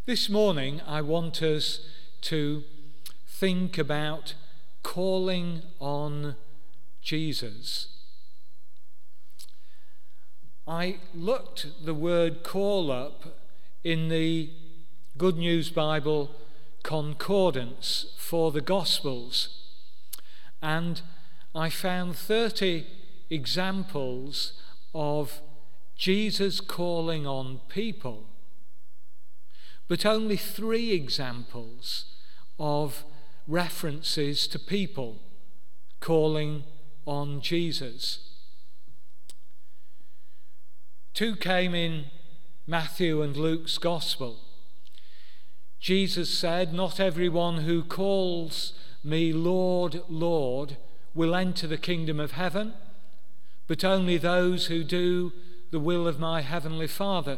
This morning I want us to think about calling on Jesus. I looked the word call up in the Good News Bible Concordance for the Gospels, and I found 30 examples of Jesus calling on people, but only 3 examples of references to people calling on Jesus. 2 came in Matthew and Luke's Gospel. Jesus said, "Not everyone who calls me Lord, Lord will enter the kingdom of heaven, but only those who do the will of my heavenly Father."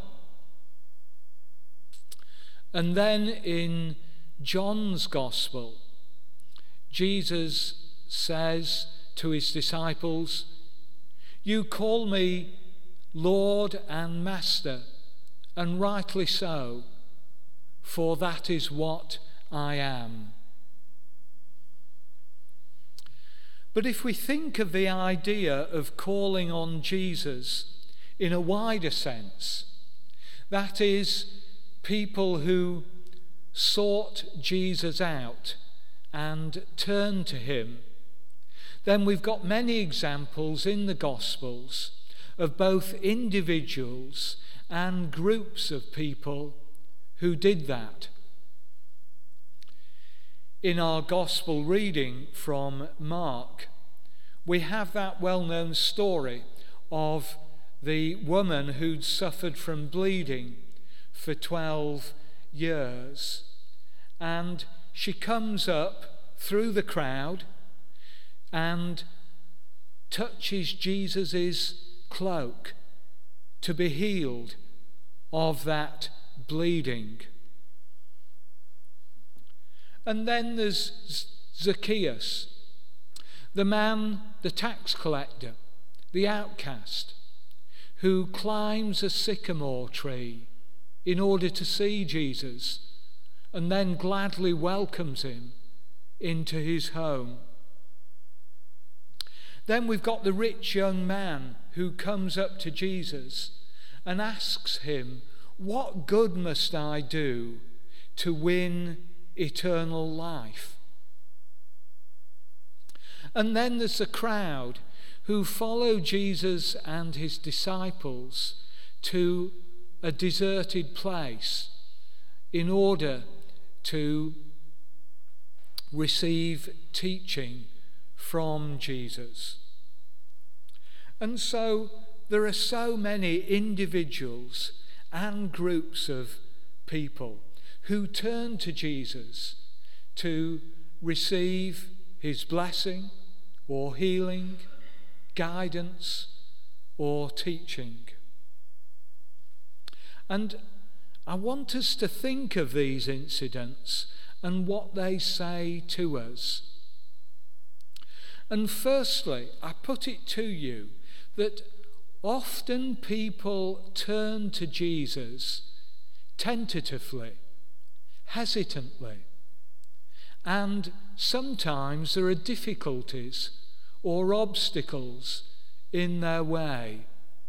And then in John's Gospel, Jesus says to his disciples, "You call me Lord and Master, and rightly so, for that is what I am." But if we think of the idea of calling on Jesus in a wider sense, that is, people who sought Jesus out and turned to him, then we've got many examples in the Gospels of both individuals and groups of people who did that. In our Gospel reading from Mark, we have that well-known story of the woman who'd suffered from bleeding for 12 years. And she comes up through the crowd and touches Jesus' cloak to be healed of that bleeding. And then there's Zacchaeus, the man, the tax collector, the outcast, who climbs a sycamore tree in order to see Jesus, and then gladly welcomes him into his home. Then we've got the rich young man who comes up to Jesus and asks him, "What good must I do to win eternal life?" And then there's the crowd who follow Jesus and his disciples to a deserted place in order to receive teaching from Jesus. And so there are so many individuals and groups of people who turn to Jesus to receive his blessing or healing, guidance or teaching. And I want us to think of these incidents and what they say to us. And firstly, I put it to you that often people turn to Jesus tentatively, hesitantly, and sometimes there are difficulties or obstacles in their way.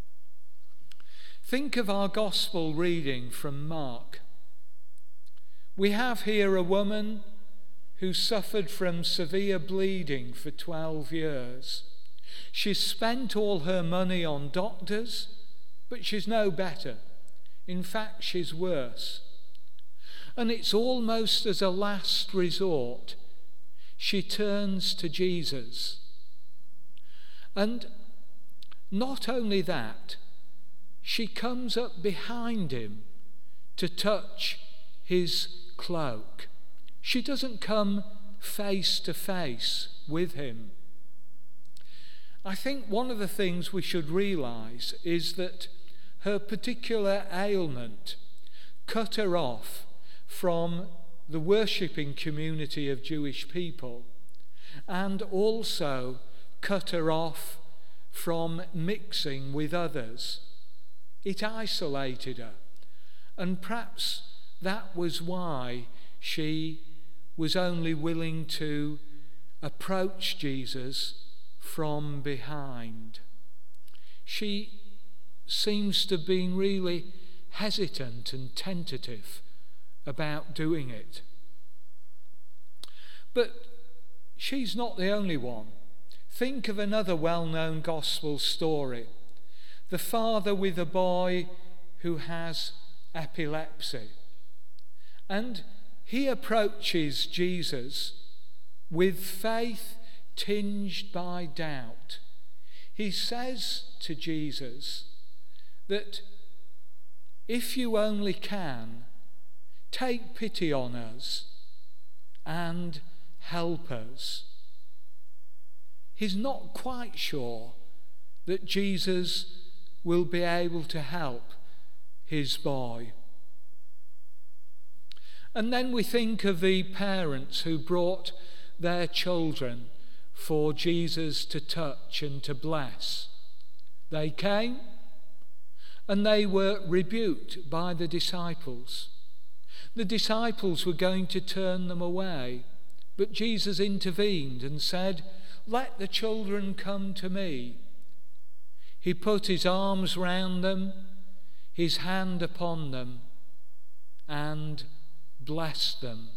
Think of our gospel reading from Mark. We have here a woman who suffered from severe bleeding for 12 years. She's spent all her money on doctors, but she's no better. In fact, she's worse. And it's almost as a last resort, she turns to Jesus. And not only that, she comes up behind him to touch his cloak. She doesn't come face to face with him. I think one of the things we should realize is that her particular ailment cut her off from the worshipping community of Jewish people, and also cut her off from mixing with others. It isolated her, and perhaps that was why she was only willing to approach Jesus from behind. She seems to have been really hesitant and tentative about doing it. But she's not the only one. Think of another well-known gospel story. The father with a boy who has epilepsy. And he approaches Jesus with faith tinged by doubt. He says to Jesus that if you only can, take pity on us and help us. He's not quite sure that Jesus will be able to help his boy. And then we think of the parents who brought their children for Jesus to touch and to bless. They came and they were rebuked by the disciples. The disciples were going to turn them away, but Jesus intervened and said, "Let the children come to me." He put his arms round them, his hand upon them, and blessed them.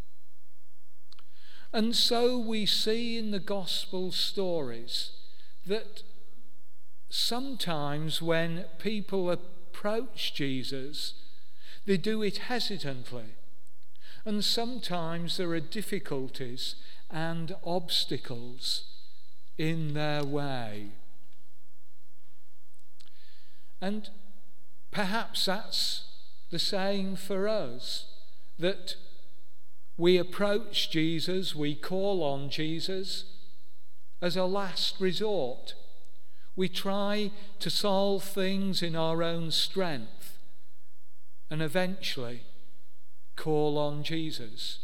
And so we see in the gospel stories that sometimes when people approach Jesus, they do it hesitantly. And sometimes there are difficulties and obstacles in their way. And perhaps that's the same for us, that we approach Jesus, we call on Jesus as a last resort. We try to solve things in our own strength and eventually call on Jesus.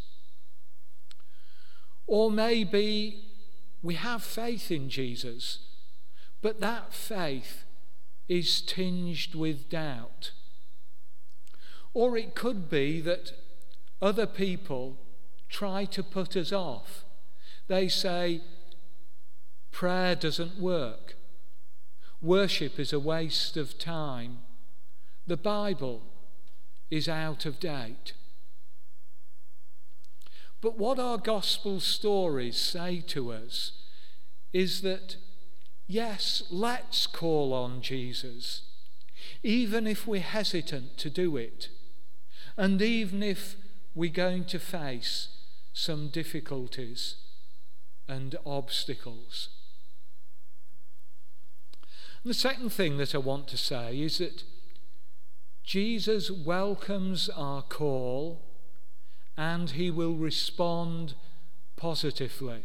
Or maybe we have faith in Jesus, but that faith is tinged with doubt. Or it could be that other people try to put us off. They say, prayer doesn't work. Worship is a waste of time. The Bible is out of date. But what our gospel stories say to us is that, yes, let's call on Jesus, even if we're hesitant to do it, and even if we're going to face some difficulties and obstacles. The second thing that I want to say is that Jesus welcomes our call and he will respond positively.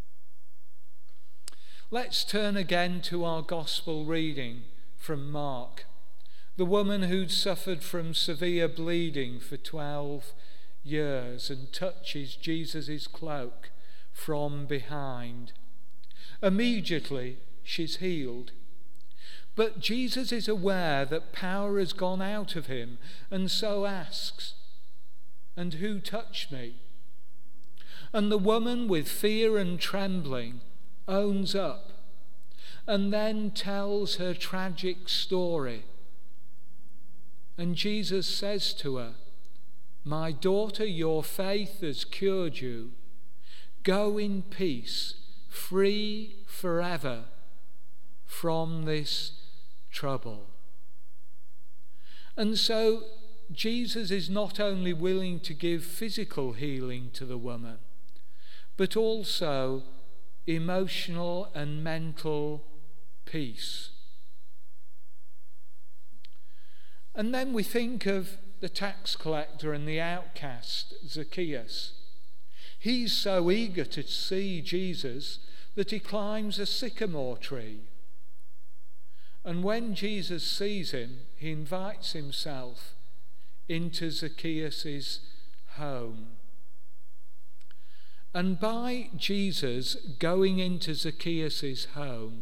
Let's turn again to our gospel reading from Mark. The woman who'd suffered from severe bleeding for 12 years and touches Jesus' cloak from behind. Immediately she's healed. But Jesus is aware that power has gone out of him and so asks, "And who touched me?" And the woman, with fear and trembling, owns up and then tells her tragic story. And Jesus says to her, "My daughter, your faith has cured you. Go in peace, free forever from this trouble." And so Jesus is not only willing to give physical healing to the woman, but also emotional and mental peace. And then we think of the tax collector and the outcast, Zacchaeus. He's so eager to see Jesus that he climbs a sycamore tree. And when Jesus sees him, he invites himself into Zacchaeus' home. And by Jesus going into Zacchaeus' home,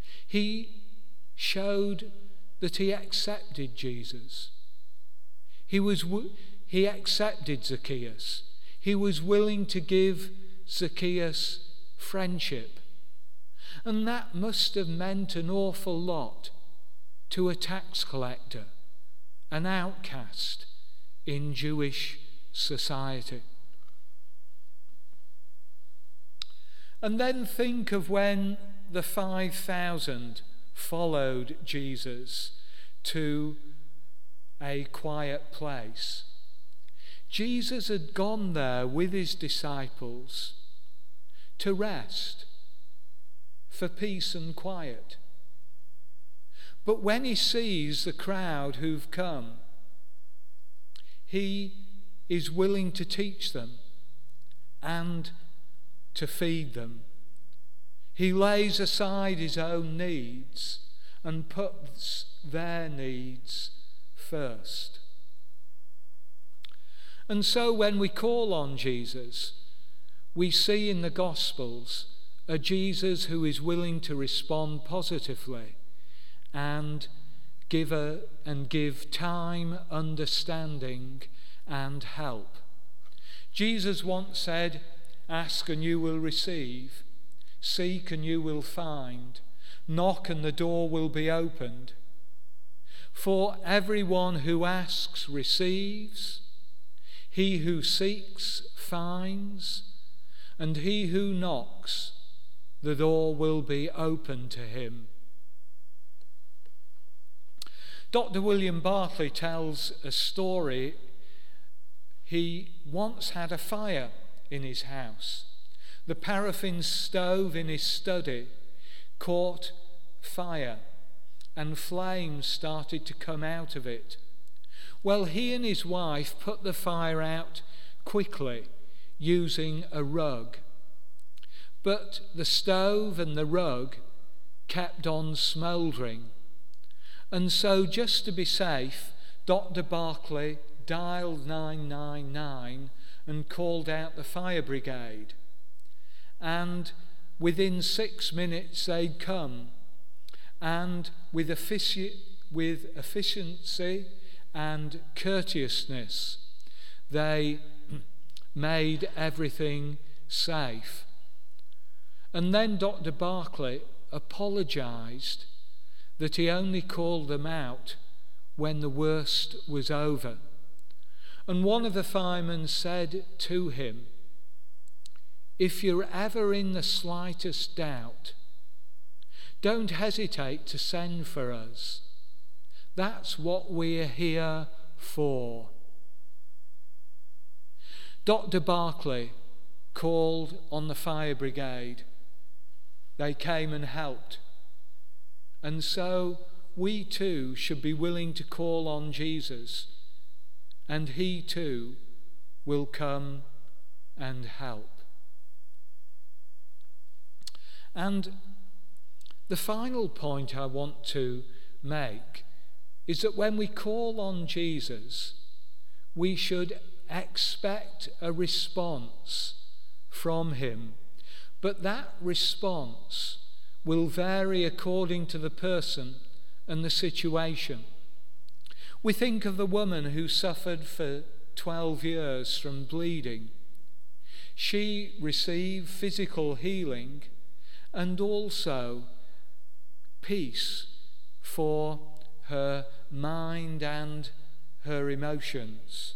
he showed that he accepted Jesus. He accepted Zacchaeus. He was willing to give Zacchaeus friendship. And that must have meant an awful lot to a tax collector, an outcast in Jewish society. And then think of when the 5,000 followed Jesus to a quiet place. Jesus had gone there with his disciples to rest, for peace and quiet. But when he sees the crowd who've come, he is willing to teach them and to feed them. He lays aside his own needs and puts their needs first. And so when we call on Jesus, we see in the Gospels a Jesus who is willing to respond positively and give time, understanding, and help. Jesus once said, "Ask and you will receive, seek and you will find, knock and the door will be opened. For everyone who asks receives, he who seeks finds, and he who knocks, the door will be open to him." Dr. William Barclay tells a story. He once had a fire in his house. The paraffin stove in his study caught fire and flames started to come out of it. Well, he and his wife put the fire out quickly using a rug. But the stove and the rug kept on smouldering. And so, just to be safe, Dr. Barclay dialed 999 and called out the fire brigade. And within 6 minutes they'd come, and with efficiency and courteousness they made everything safe. And then Dr. Barclay apologised that he only called them out when the worst was over. And one of the firemen said to him, "If you're ever in the slightest doubt, don't hesitate to send for us. That's what we're here for." Dr. Barclay called on the fire brigade. They came and helped. And so we too should be willing to call on Jesus, and he too will come and help. And the final point I want to make is that when we call on Jesus, we should expect a response from him. But that response will vary according to the person and the situation. We think of the woman who suffered for 12 years from bleeding. She received physical healing and also peace for her mind and her emotions.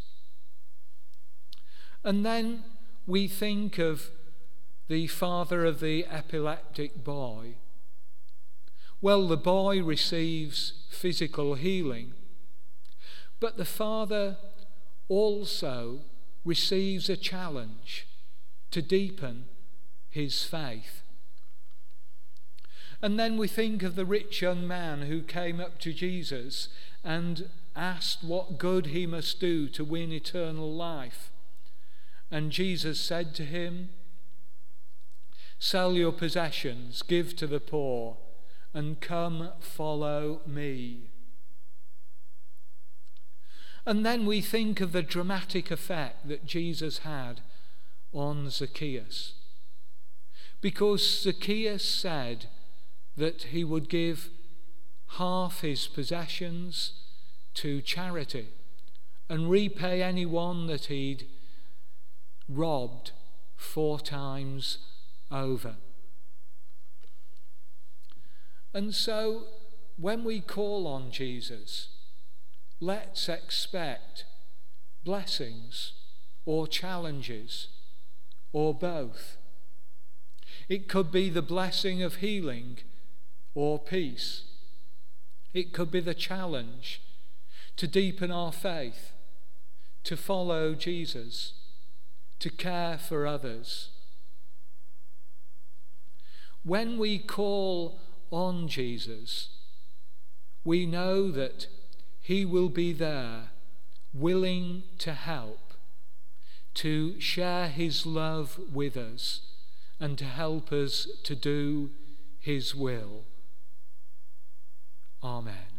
And then we think of the father of the epileptic boy. Well, the boy receives physical healing, but the father also receives a challenge to deepen his faith. And then we think of the rich young man who came up to Jesus and asked what good he must do to win eternal life. And Jesus said to him, "Sell your possessions, give to the poor, and come follow me." And then we think of the dramatic effect that Jesus had on Zacchaeus. Because Zacchaeus said that he would give half his possessions to charity and repay anyone that he'd robbed 4 times over. And so, when we call on Jesus, let's expect blessings or challenges or both. It could be the blessing of healing or peace. It could be the challenge to deepen our faith, to follow Jesus, to care for others. When we call on Jesus, we know that he will be there, willing to help, to share his love with us, and to help us to do his will. Amen.